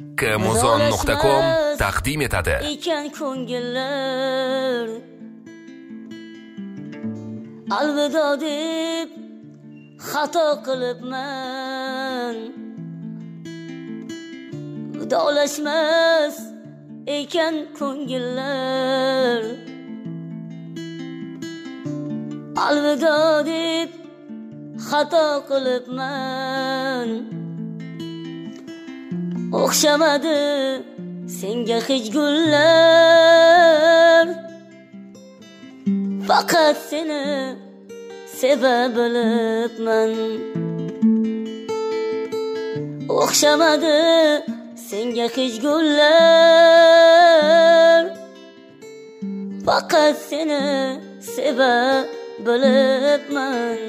kmuzon.com taqdim etadi. Ekan ko'ngillar alvido deb xato qilibman. Vidolashmas ekan ko'ngillar alvido deb xato qilibman. O'xshamadi senga hech gullar, faqat seni seva bilibman. O'xshamadi senga hech gullar, faqat seni seva bilibman.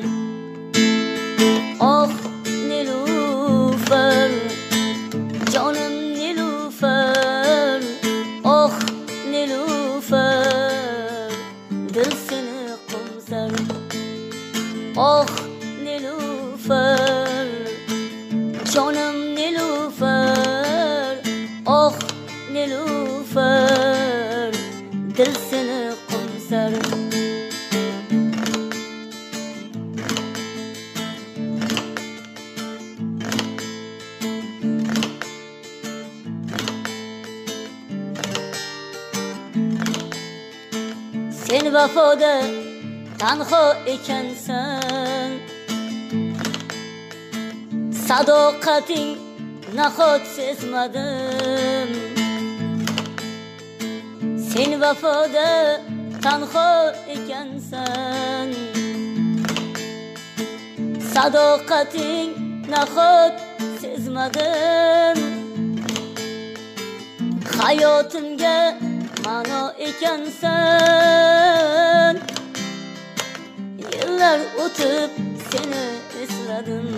Oh Nilufar, jonim Nilufar, oh Nilufar, dil seni qo'msar. Oh Nilufar, jonim Nilufar, oh Nilufar, dil seni qo'msar. Sen vafoda tanho ekansan, sadoqating nahot sezmadim. Sen vafoda tanho ekansan, sadoqating nahot sezmadim. Hayotimga ma'no ekansan, yillar o'tib seni esladim.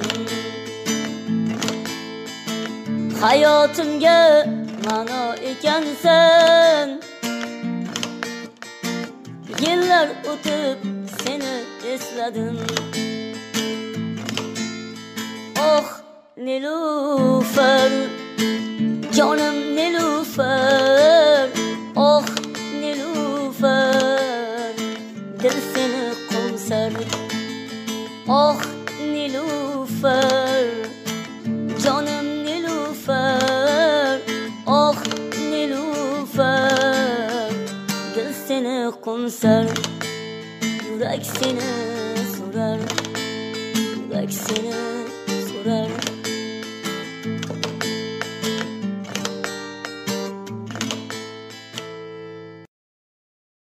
Hayotimga ma'no ekansan, yillar o'tib seni esladim. Oh Nilufar, jonim Nilufar, oh Nilufar, dil seni qo'msar. Oh Nilufar, jonim Nilufar, oh Nilufar, dil seni qo'msar. Yurak seni so'rar, yurak seni so'rar.